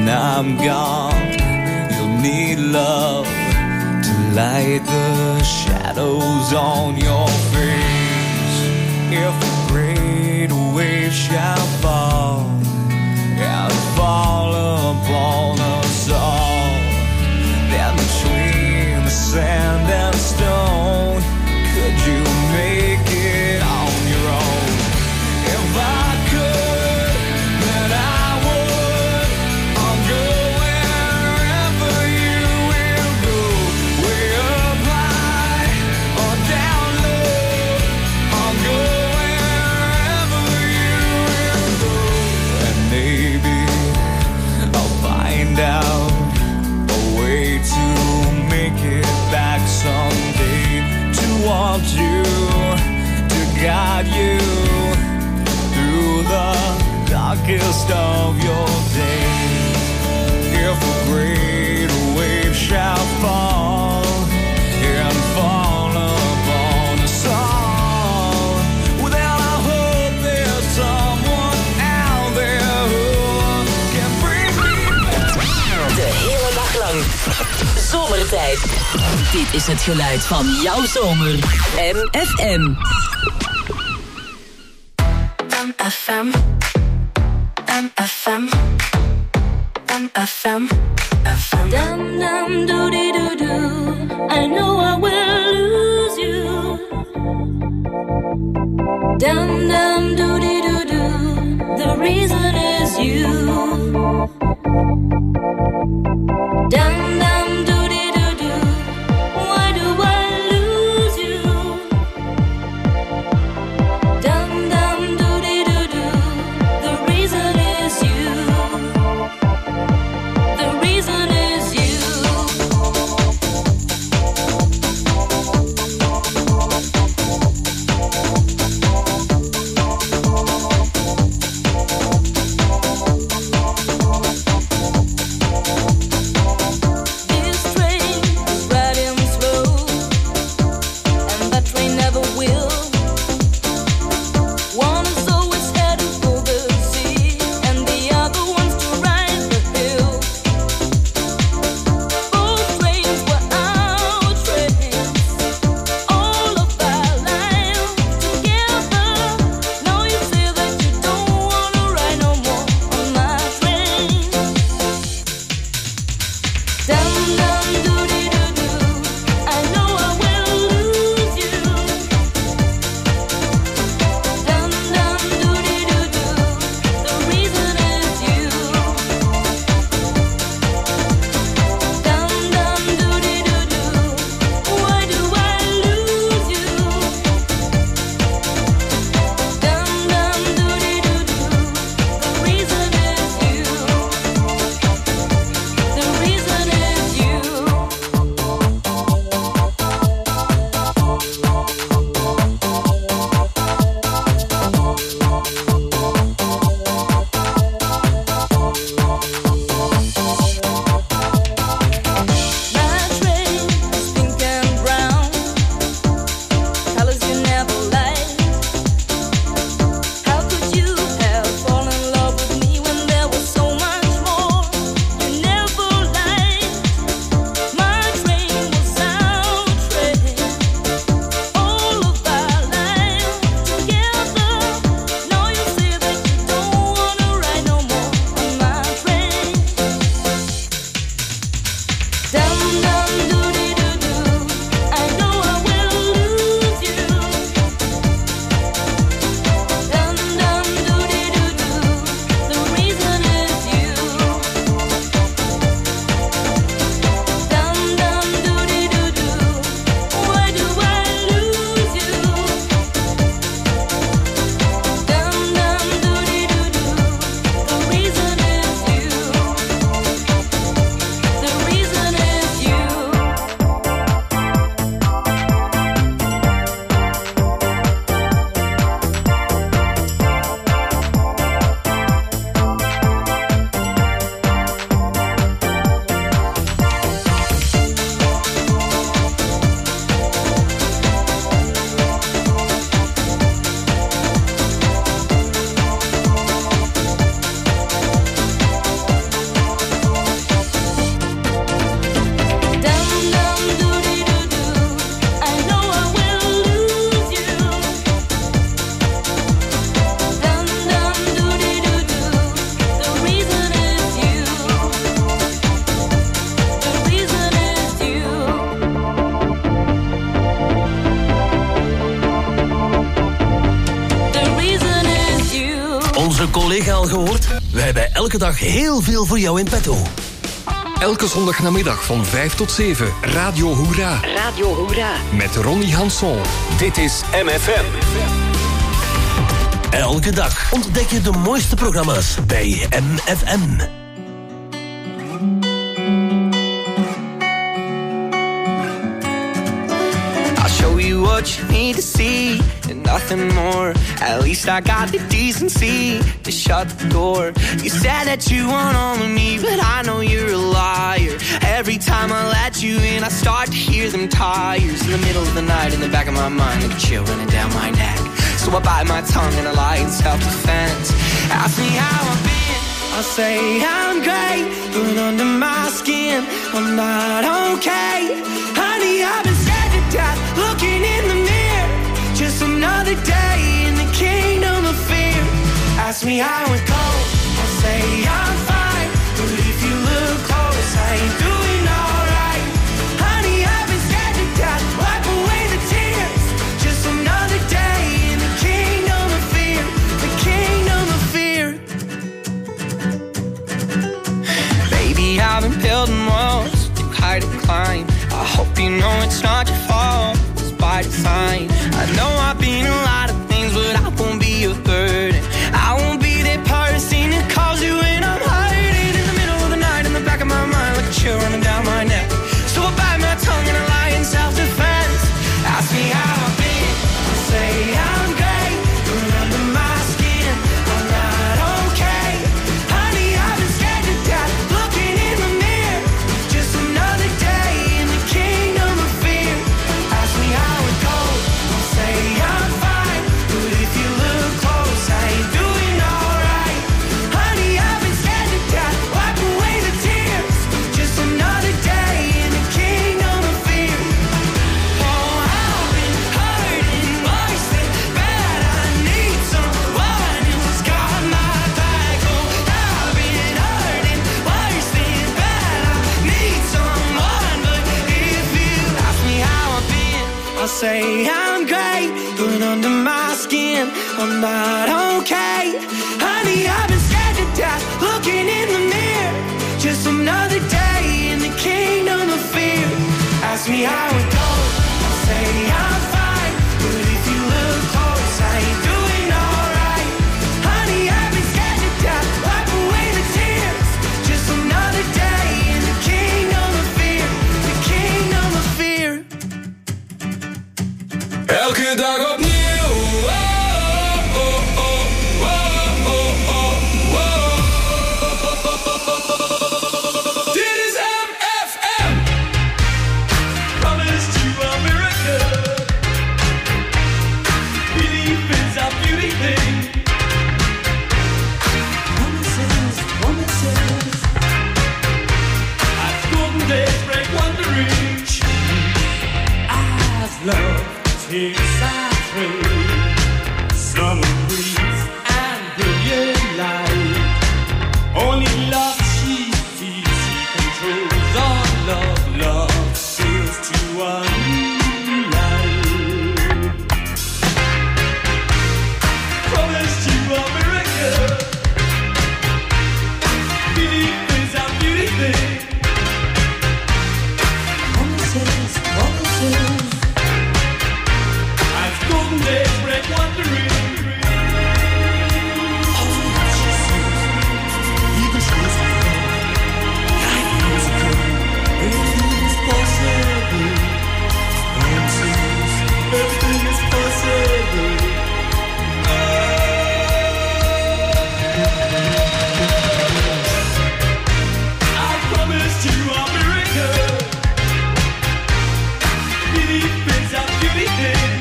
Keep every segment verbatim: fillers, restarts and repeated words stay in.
I'm gone, you'll need love to light the shadows on your face. If a great wave shall fall and fall upon us all, then between the sand and stone, could you make it on your own? If I could, then I would. I'll go wherever you will go, way up high or down low. I'll go wherever you will go, and maybe I'll find out a way to make it back someday, to want you, to guide you through the darkest of your days. If a great wave shall fall and fall upon us all, well then I hope there's someone out there who can bring me back. De hele dag lang. Zomertijd. Dit is het geluid van jouw zomer. M F M. M F M. M F M. M F M. F M. Dum dum doo dee doo doo. I know I will lose you. Dum dum doo dee doo doo. The reason is you. Dum dum doo dee doo doo. Why do I lose you? Dum dum doo dee doo doo. The reason is you. The reason is you. Zomert. We hebben elke dag heel veel voor jou in petto. Elke zondagnamiddag van vijf tot zeven. Radio Hoera. Radio Hoera. Met Ronnie Hanson. Dit is M F M. Elke dag ontdek je de mooiste programma's bij M F M. Show you what you need to see and nothing more. At least I got the decency to shut the door. You said that you want all of me, but I know you're a liar. Every time I let you in, I start to hear them tires in the middle of the night. In the back of my mind, like a chill running down my neck. So I bite my tongue and I lie in self-defense. Ask me how I've been, I'll say I'm great, but under my skin, I'm not okay. Honey, I've been scared to death, looking in the mirror. Just another day in the kingdom of fear. Ask me how it goes, I'll say I'm fine, but if you look close, I ain't doing alright. Honey, I've been scared to death, wipe away the tears. Just another day in the kingdom of fear, the kingdom of fear. Baby, I've been building walls too high to climb. I hope you know it's not your fault, it's by design. I know I've been a lot of things, but I won't be a burden. I won't be that person that calls you when I'm hurting. In the middle of the night, in the back of my mind, like a chill running down my neck. So I bite my tongue and I lie in self-defense. Ask me how I've been, I'll say I'm great, but under my skin, I'm not okay. Honey, I've been scared to death, looking in the mirror. Just another day in the kingdom of fear. Ask me how it goes, I'll say I'm fine, but if you look close, I ain't doing alright. Honey, I've been scared to death, wipe away the tears. Just another day in the kingdom of fear. Oh, I've been hurting worse than bad. I need someone who's got my back. Oh, I've been hurting worse than bad. I need someone, but if you ask me how I've been, I'll say I'm great, but under my skin, I'm not okay. Honey, I've been scared to death, looking in the mirror. Just another day in the kingdom of fear. Ask me how it goes, I'll say I'm fine, but if you look close, I ain't doing alright. Honey, I've been scared to death, wipe away the tears. Just another day in the kingdom of fear, the kingdom of fear. Elke dag opnieuw. Oh, oh, oh, oh, oh, oh, oh. Dit is M F M. Promised you a miracle. Belief is a beauty thing. Promises, promises. As golden days break wandering. As love takes our train, summer breeze and brilliant light. Only love she sees, she controls all love. Love sails to a new life. Promised you a miracle. Belief is a beauty thing. Promises, promises. Golden days break wandering. All that she sees, even shows her life musical. Everything is possible. Promises, everything is possible. I promised you a miracle. Belief is a beauty thing.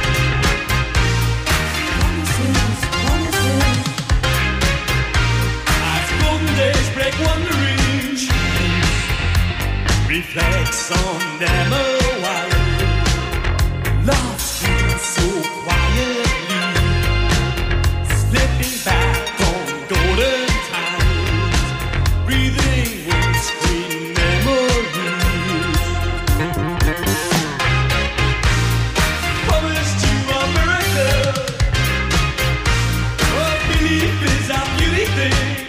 Days break wandering. Reflects on them a while. Love speaks so quietly, slipping back on golden times, breathing with sweet memories. Promised you a miracle. Oh, belief is a beauty thing.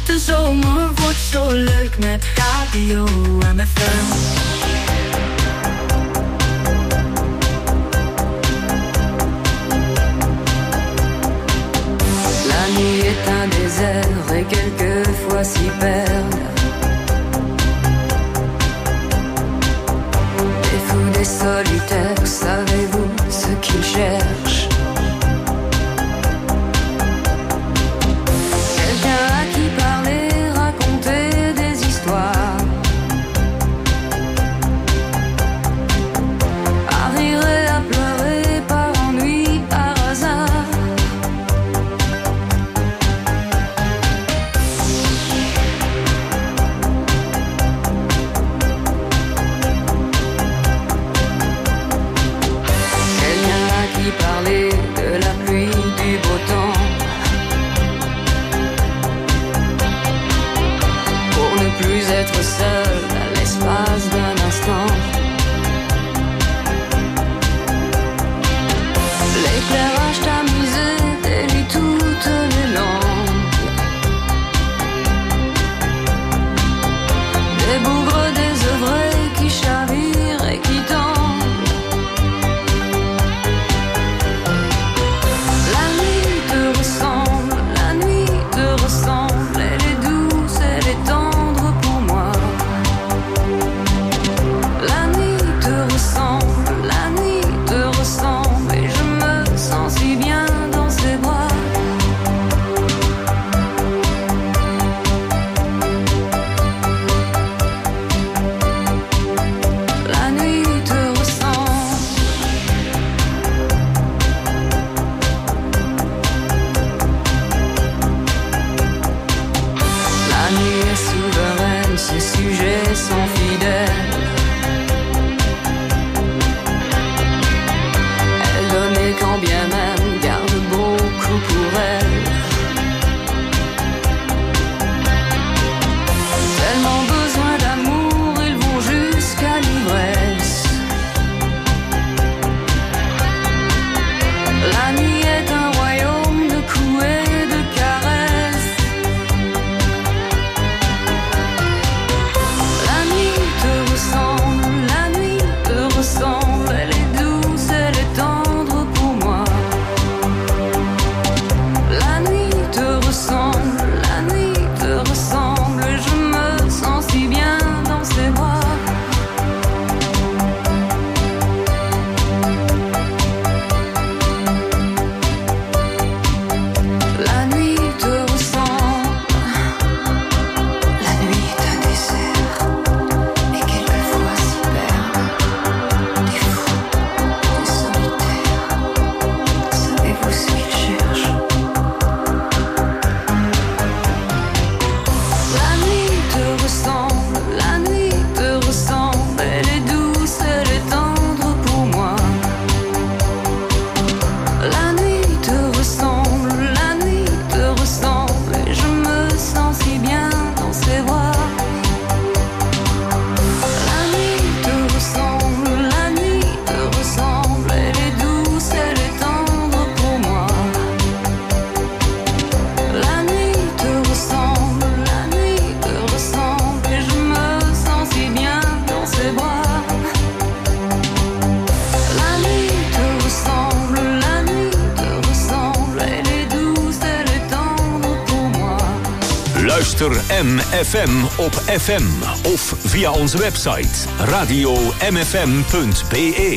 De zomer wordt zo leuk met Radio M F M. La nuit est un désert et quelquefois s'y perdent des fous, des solitaires, savez-vous ce qu'ils cherchent? Quelqu'un à qui parler, raconter des histoires, à rire et à pleurer par ennui, par hasard. Quelqu'un à qui parler de la pluie, du beau temps, pour ne plus être seul à l'espace d'un instant. L'éclairage tamisé délie toutes les langues, des bougres désœuvrés qui chavirent et qui tendent. La nuit te ressemble, la nuit te ressemble, elle est douce, elle est tendre pour moi. La nuit te ressemble, la nuit te ressemble, et je me sens si bien dans ses bras. La nuit te ressemble. La nuit est souveraine, ses sujets sont fidèles. Elle donne et quand bien même garde beaucoup pour elle. Tellement besoin d'amour, ils vont jusqu'à l'ivresse. La nuit est un royaume de coups et de caresses. La nuit te ressemble, la nuit te ressemble, elle est douce, elle est tendre pour moi. La nuit te ressemble, la nuit te ressemble, et je me sens si bien dans ses bras. La nuit te ressemble, la nuit est un désert, et quelquefois s'y perdent des fous, des solitaires, savez-vous ce qu'ils cherchent? La nuit te ressemble, la nuit te ressemble, elle est douce, elle est tendre pour moi. La nuit te ressemble, la nuit te ressemble, et je me sens si bien dans ses bras. La nuit te ressemble, la nuit te ressemble, elle est douce, elle est tendre pour moi. La nuit te ressemble, la nuit te ressemble, et je me sens si bien dans ses bras. La nuit te ressemble, la nuit te ressemble, elle est douce, elle est tendre pour moi. Luister M F M op F M of via onze website radio m f m punt b e.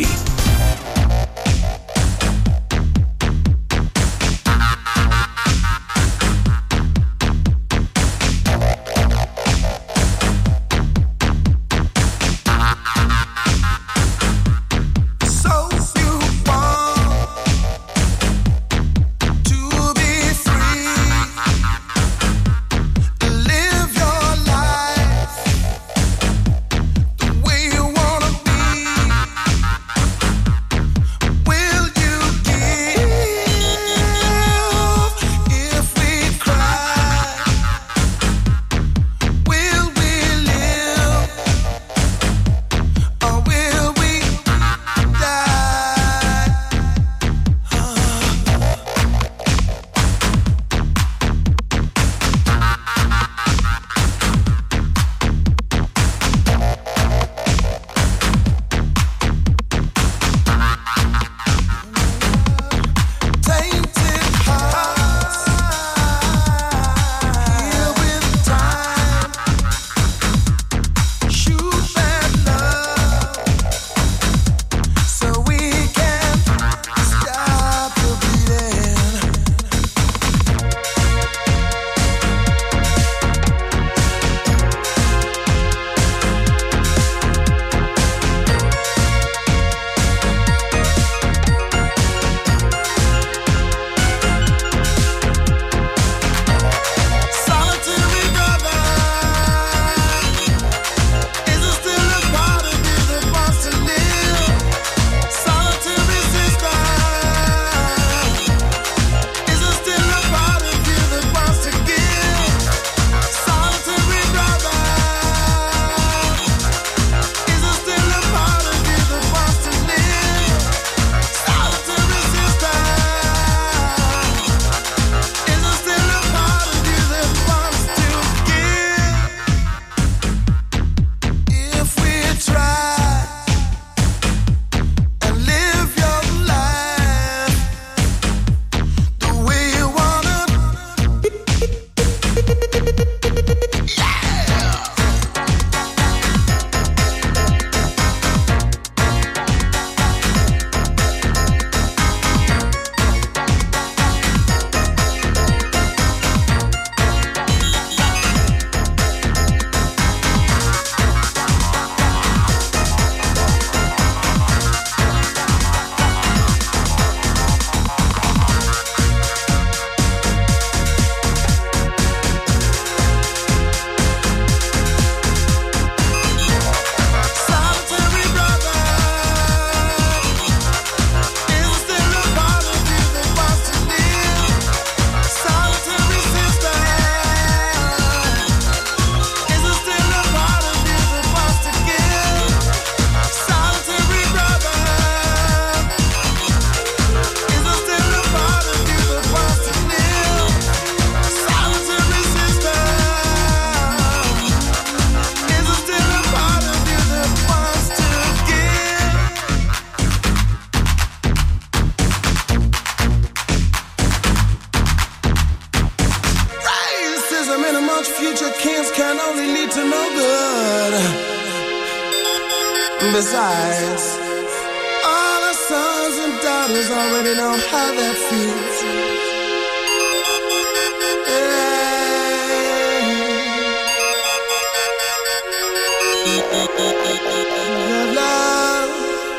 So you want to be free, to live your life the way you wanna be. Besides, all our sons and daughters already know how that feels. Love, love.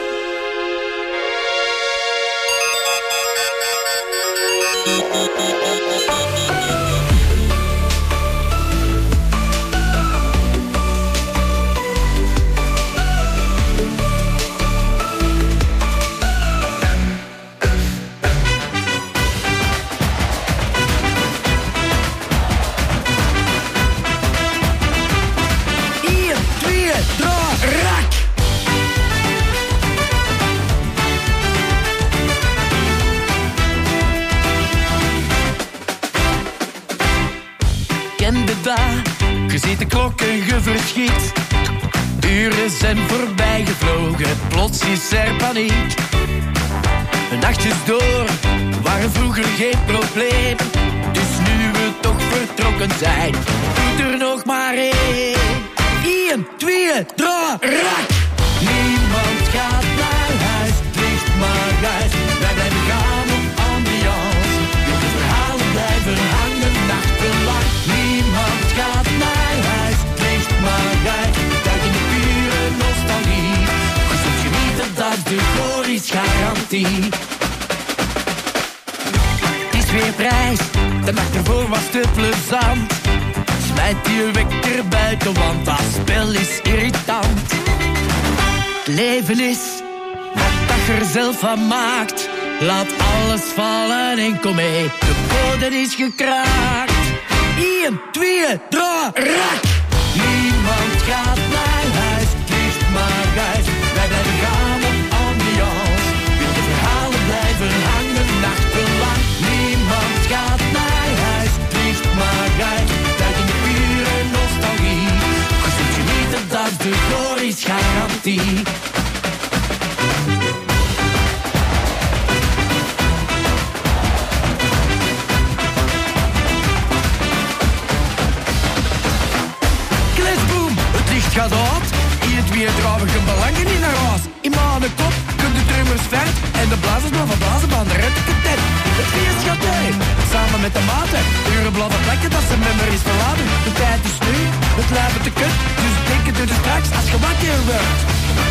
Je ziet de klok en je verschiet. Uren zijn voorbij gevlogen, plots is er paniek. Nachtjes door waren vroeger geen probleem. Dus nu we toch vertrokken zijn, doet er nog maar één. Eén, twee, drie, rak! Niemand gaat naar huis, het ligt maar uit. Wij blijven gaan op ambiance. De verhalen blijven hangen nachtenlang. Niemand gaat naar huis, het ligt maar uit. Duik in de pure nostalgie. Je zult genieten, dat is de Goris garantie. Het is weer prijs, de nacht ervoor was te plezant. Smijt je wekker buiten, want dat spel is irritant. Het leven is wat je er zelf van maakt. Laat alles vallen en kom mee, de bodem is gekraakt. Eén, twee, drie, rak! Niemand gaat naar huis, het ligt maar uit. Wij blijven gaan op ambiance. De verhalen blijven hangen nachtenlang. Niemand gaat naar huis, het ligt maar uit. Duik in de pure nostalgie. Je zult genieten, dat is de Goris garantie. Gaat uit, in het weer draven geen belangen in naar huis. In mijn kop kunnen de drummers ver en de blazers maar van blazen van de reddeketet. Het feest gaat uit, samen met de maten. Uren blauwe plekken, dat zijn memories verlaten. De tijd is nu, het lijven te kut. Dus denken doe er straks als je wakker wordt.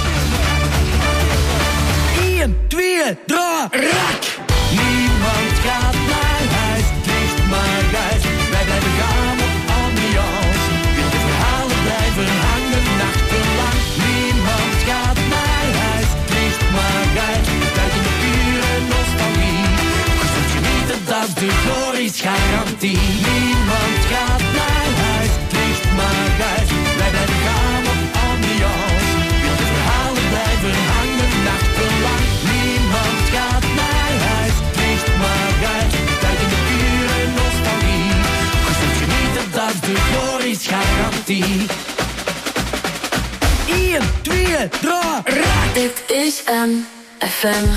Eén, twee, drie, rak! Niemand gaat naar huis, het ligt maar uit. Wij blijven gaan op ambiance. De verhalen blijven hangen nachtenlang. Niemand gaat naar huis, het ligt maar uit. Duik in de pure nostalgie. Je zult genieten, dat is de Goris garantie. Niemand gaat naar huis, het ligt maar uit. Wij blijven gaan op ambiance. De verhalen blijven hangen nachtenlang. Niemand gaat naar huis, het ligt maar uit. Duik in de pure nostalgie. Je zult genieten, dat is de Goris garantie. Eén, twee, drie, raak! Dit is M F M.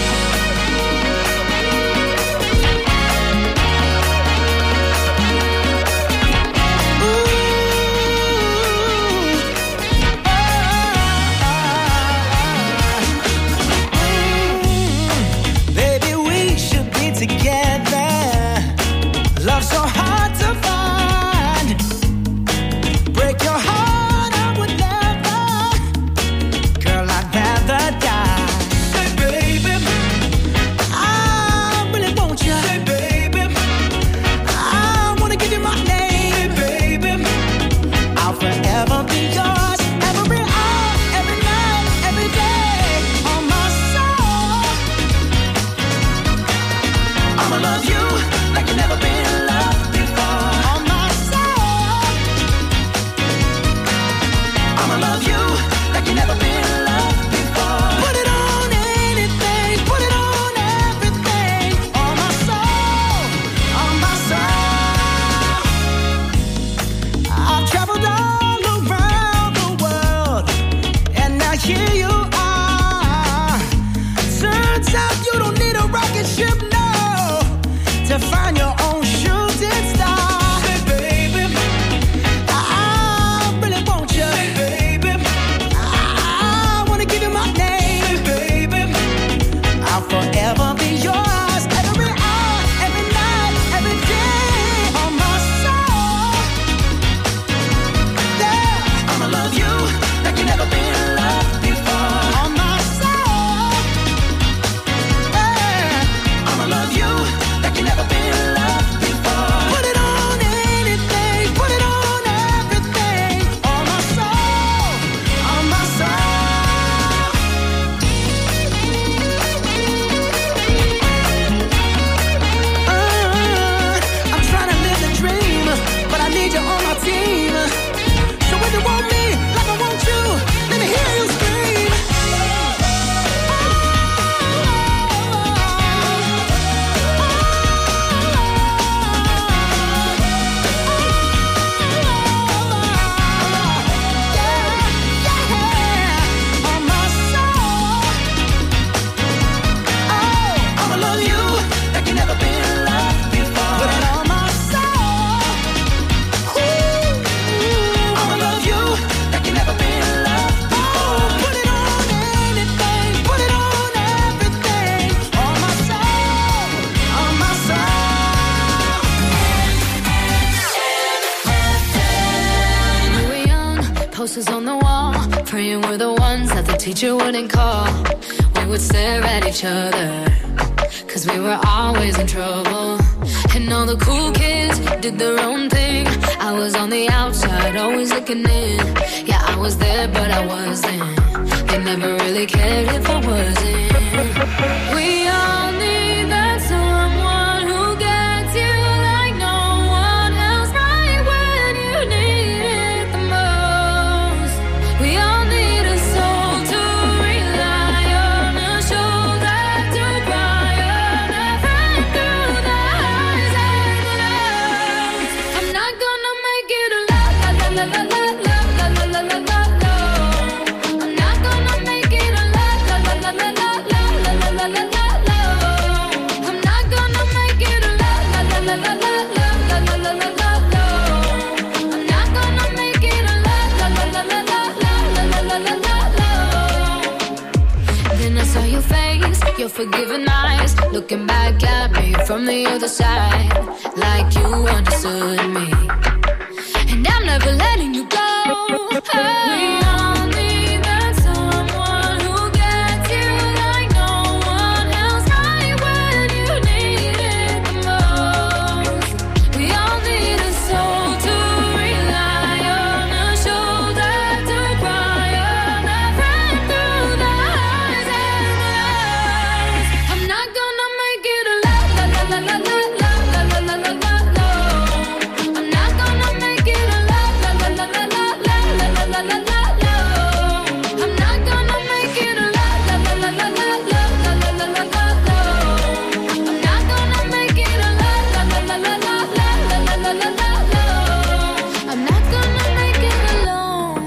Baby, we should be together. Love so hard to find. Break your heart, I would never. Girl, I'd rather die. Say, baby, were the ones that the teacher wouldn't call. We would stare at each other, cause we were always in trouble. And all the cool kids did their own thing. I was on the outside, always looking in. Yeah, I was there, but I wasn't. They never really cared if I wasn't. We all need that someone who gets you like no one else, right when you need it the most. We all need a soul to rely on, a shoulder to cry on, a friend through the highs and the lows. I'm not gonna make it a la la la la la la la la la la la la. I'm not gonna make it a la la la la la la la la la la la. I'm not gonna make it a la la la la la la la la la la la la. I'm not gonna make it a la la la la la la la la la la la. Then I saw your face, your forgiving eyes, looking back at me from the other side, like you understood me. And I'm never letting you go. We all need that someone who gets you like no one else, right when you need it the most. We all need a soul to rely on, a shoulder to cry on, a friend through the highs and the lows. I'm not gonna make it a la la la la la la la la la la la la. I'm not gonna make it a la la la la la la la la la la la. I'm not gonna make it a la la la la la la la la la la la la. I'm not gonna make it a la la la la la la la la la la la. I'm not gonna make it alone.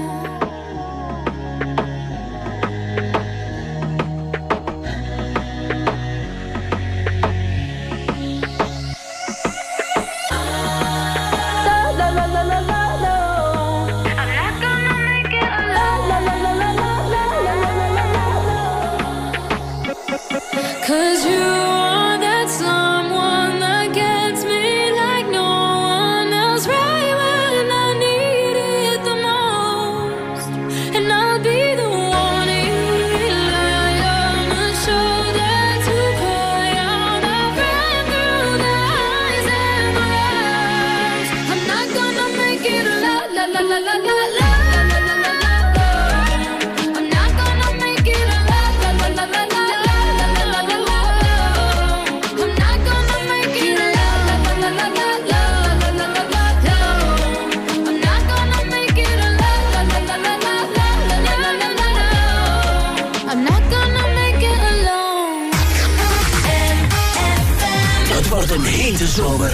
La la la la la la la. I'm not gonna make it alone. La la la la la la la la la la. Cause you are that someone that gets me like no one else, right when I need it the most. And I'll be the one you rely on, a shoulder to cry on, a friend through the highs and the lows. I'm not gonna make it a la la la la la la la la la la la. I'm not gonna make it a la la la la la la la la la la la. I'm not gonna make it a la la la la la la la la la la la. I'm not gonna make it a la la la la la la la la la la la. I'm not gonna make it alone. Het wordt een hete zomer.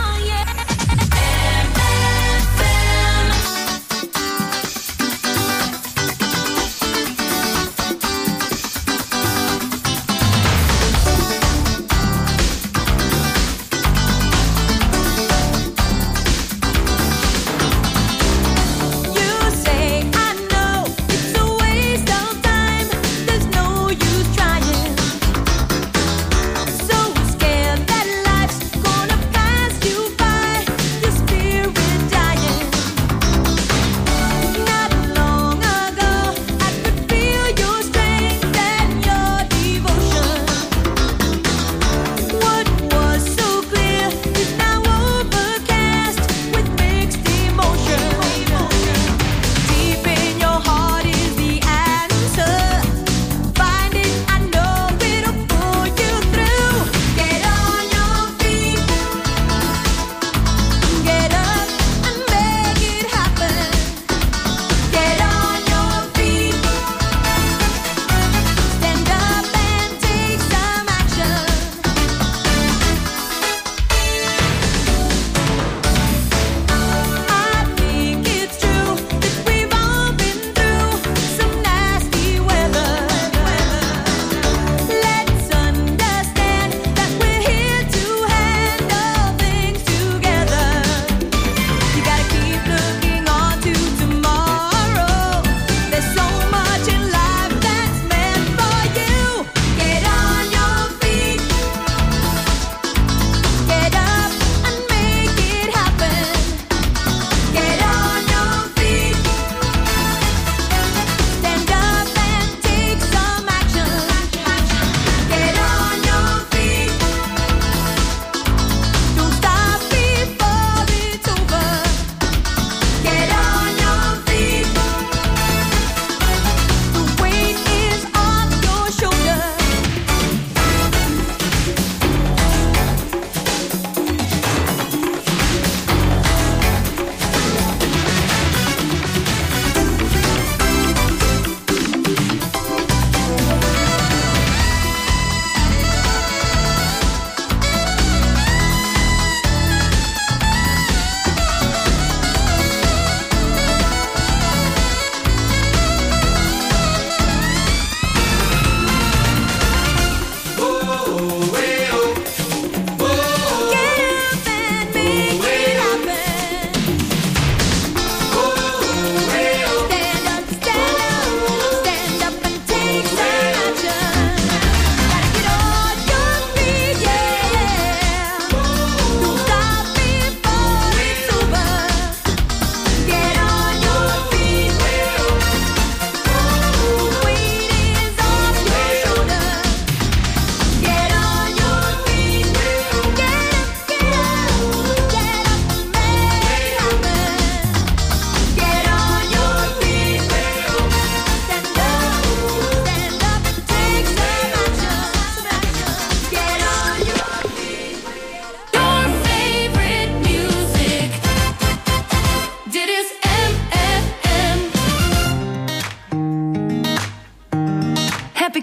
You say I know it's a waste of time. There's no use trying. So scared that life's gonna pass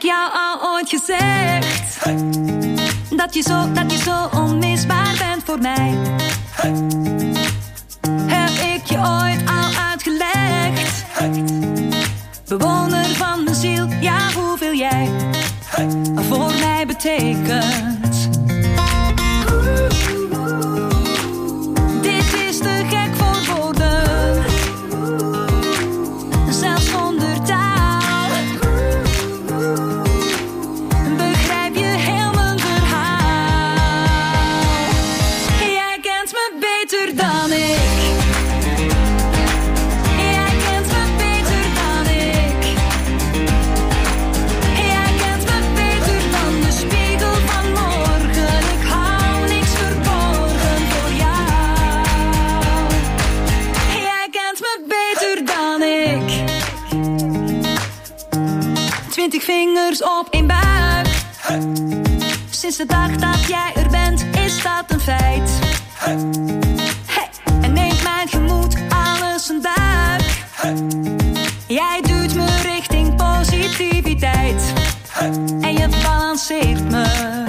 ik jou al ooit gezegd? Hey. Dat je zo, dat je zo onmisbaar bent voor mij. Hey. Heb ik je ooit al uitgelegd? Hey. Bewoner van mijn ziel, ja, hoeveel jij hey. voor mij betekent. Dit is te gek voor woorden, zelfs zonder taal. Begrijp je heel mijn verhaal? Jij kent me beter dan ik. Twintig vingers op één buik. Hey. Sinds de dag dat jij er bent, is dat een feit. Hey. Hey. En neemt mijn gemoed alles een duik. Hey. Jij duwt me richting positiviteit. Hey. En je balanceert me.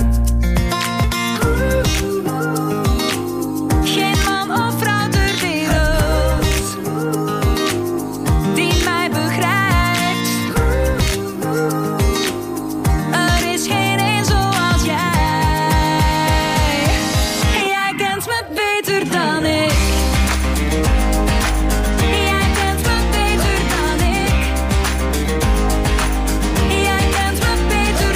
Geen man of vrouw ter wereld die mij begrijpt. Beter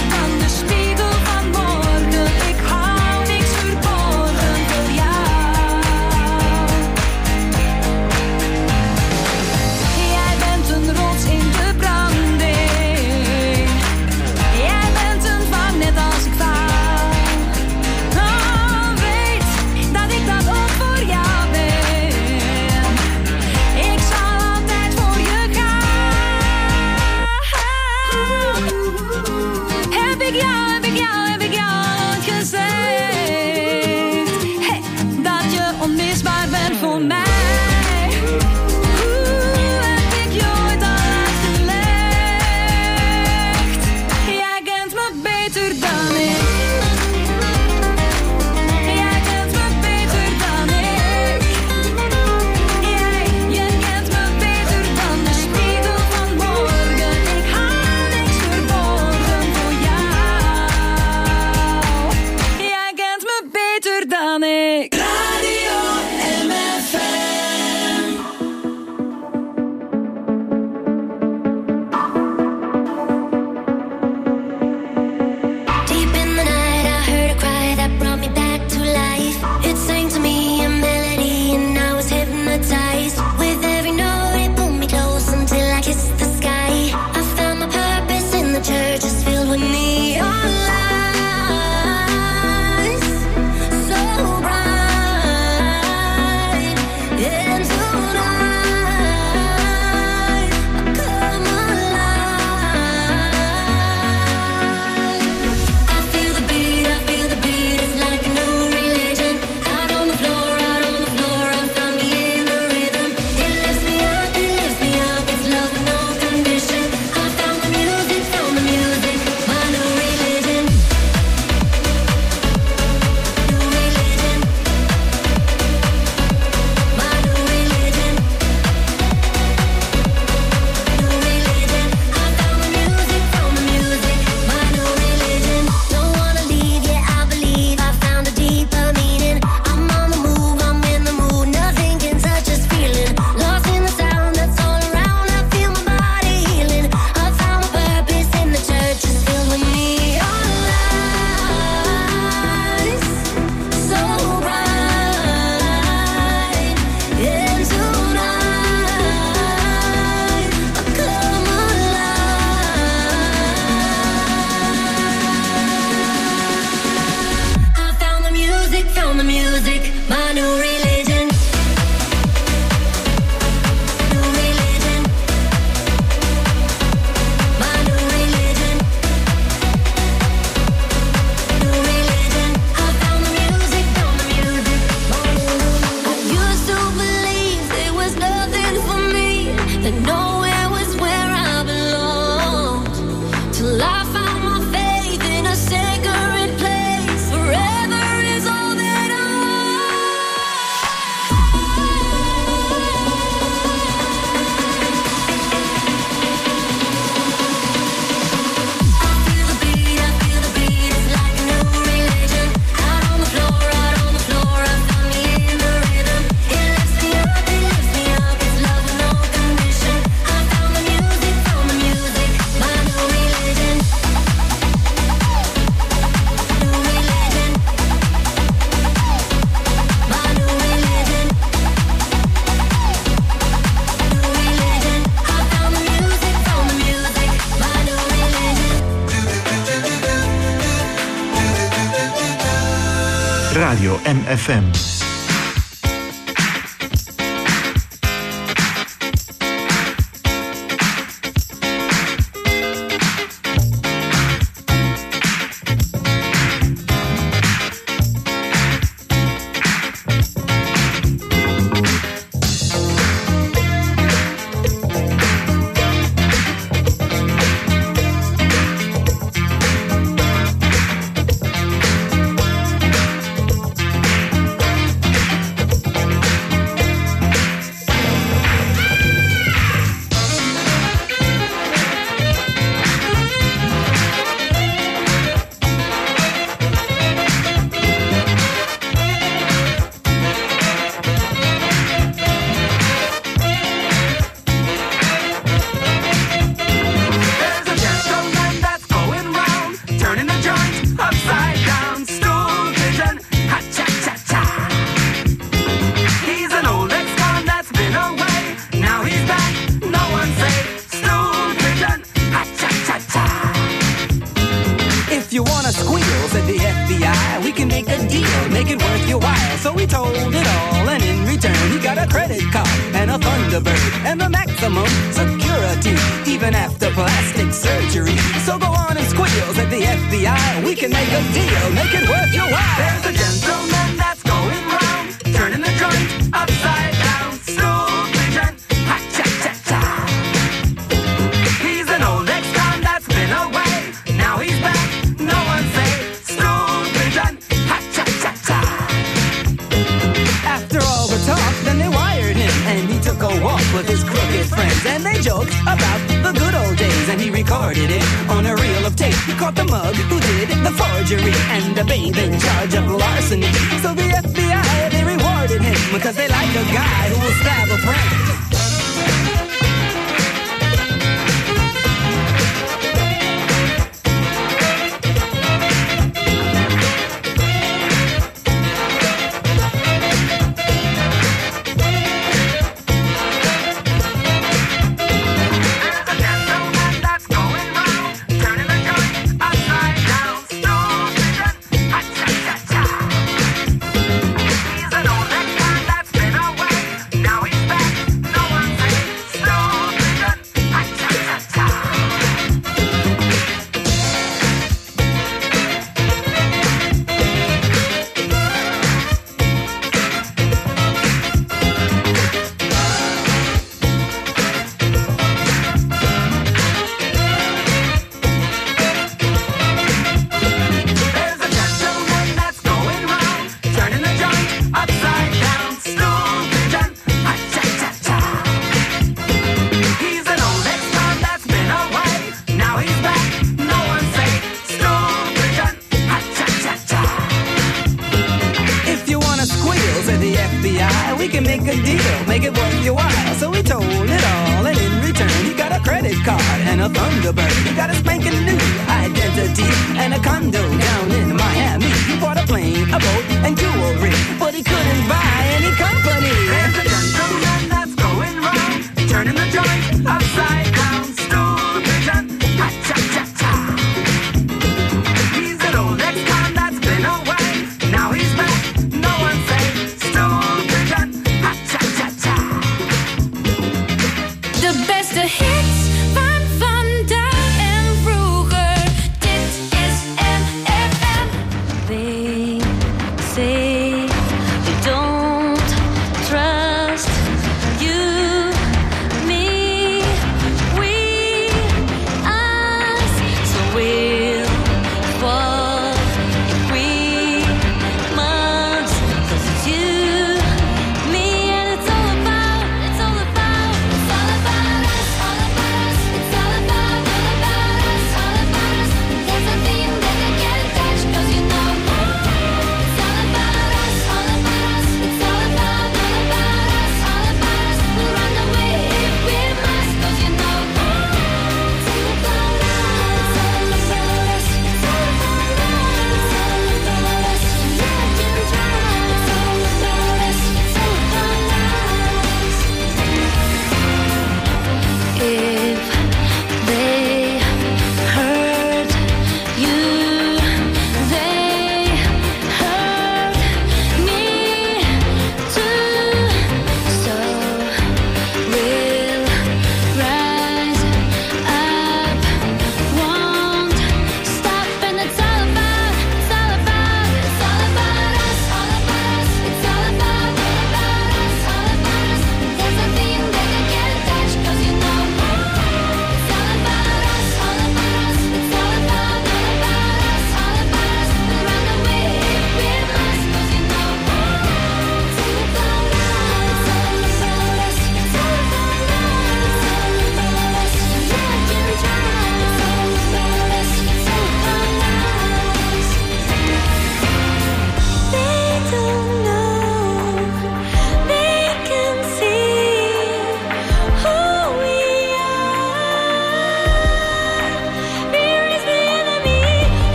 Radio M F M.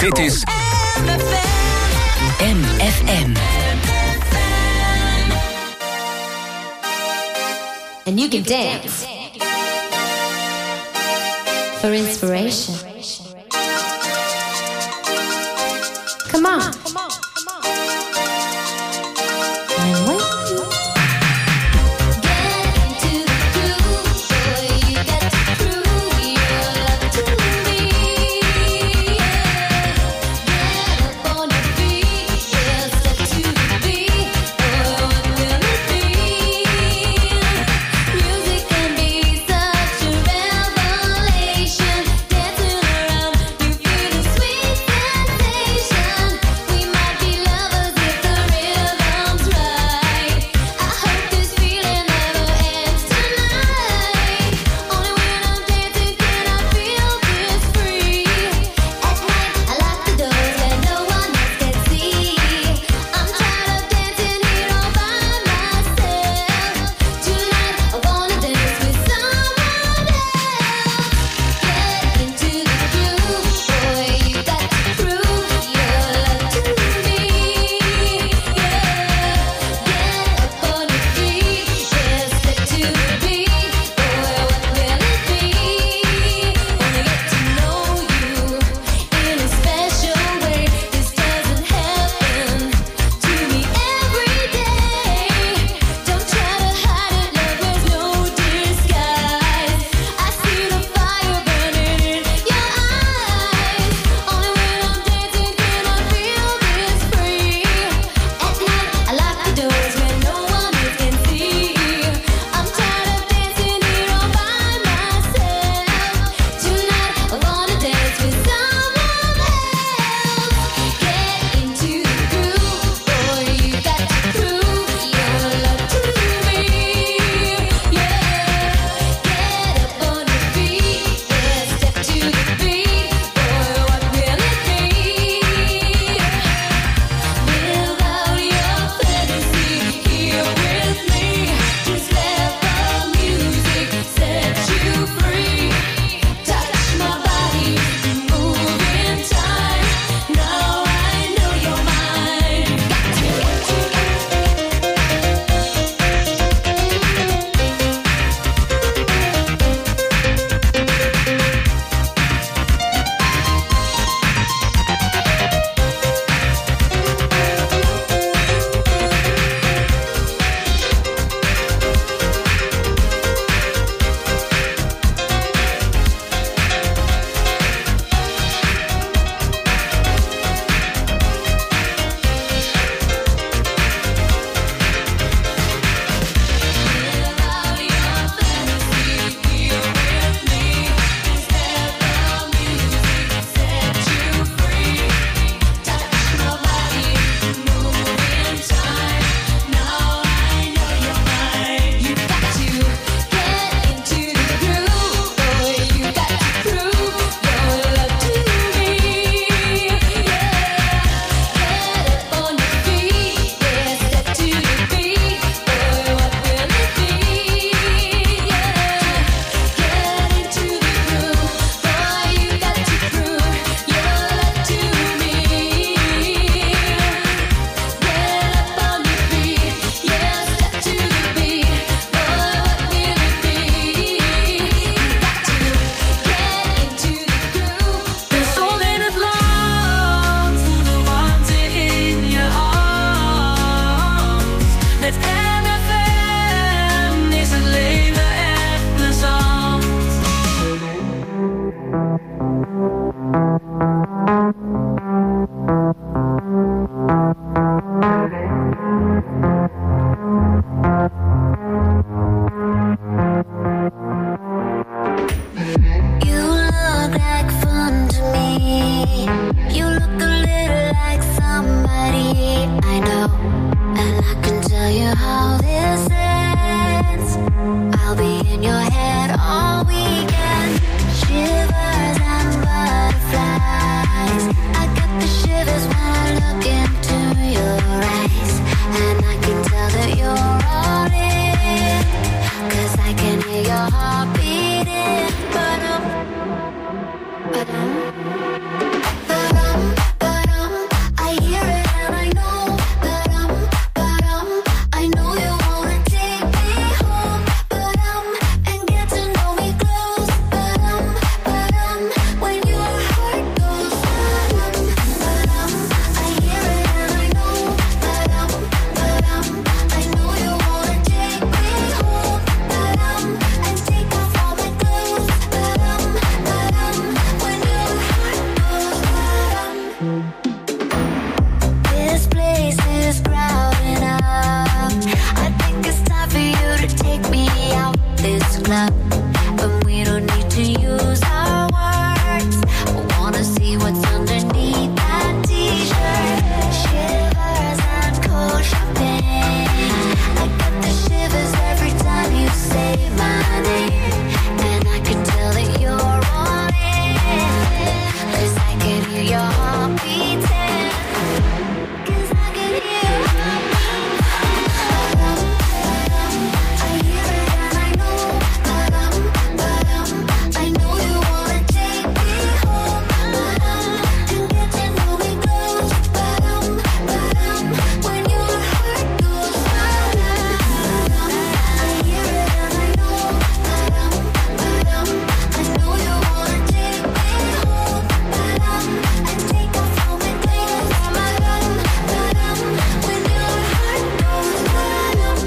Dit is M F M. And you can dance for inspiration. Come on. I'm waiting. Dancing around, you feel the sweet sensation. We might to clap, but we don't need to use our words. I wanna see what's underneath that t-shirt. Shivers and cold shopping. I get the shivers every time you say my name, and I can tell that you're on it, 'cause I can hear your heart beating, 'cause I can hear your heart beating. I hear it and I know, I know you wanna take me home, and get to know me close, when your heart goes, I hear it and I know, I know you wanna take me home, and take off all my clothes, when your heart goes.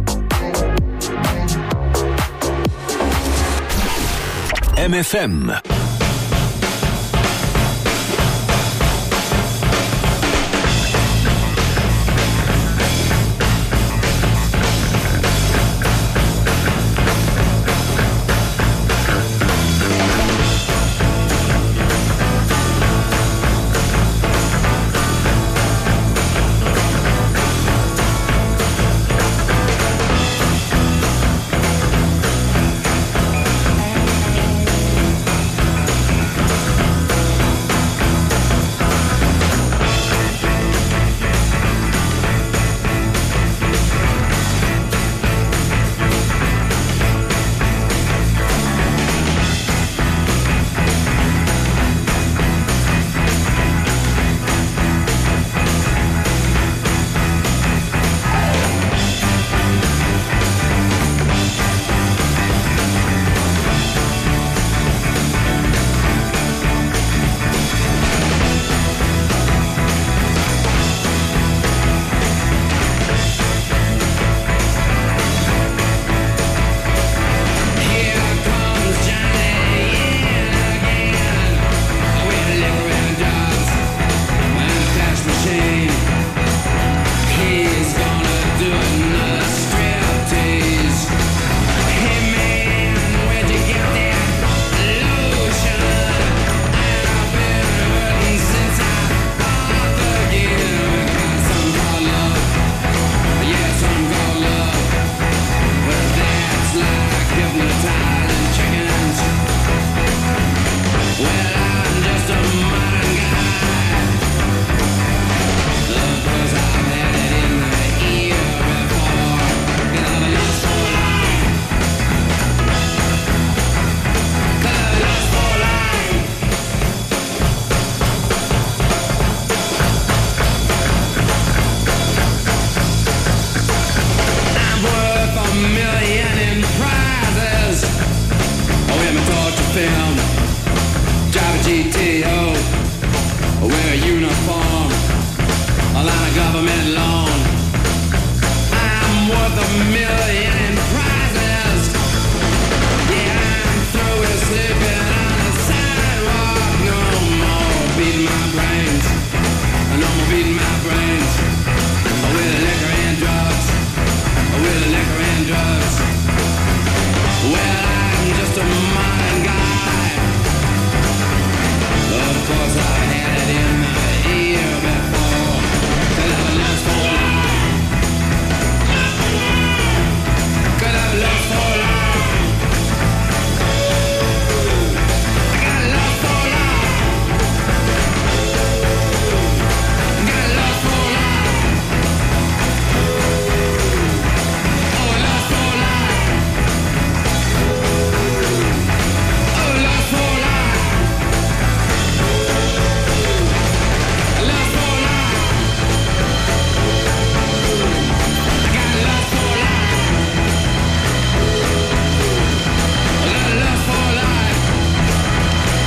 M F M.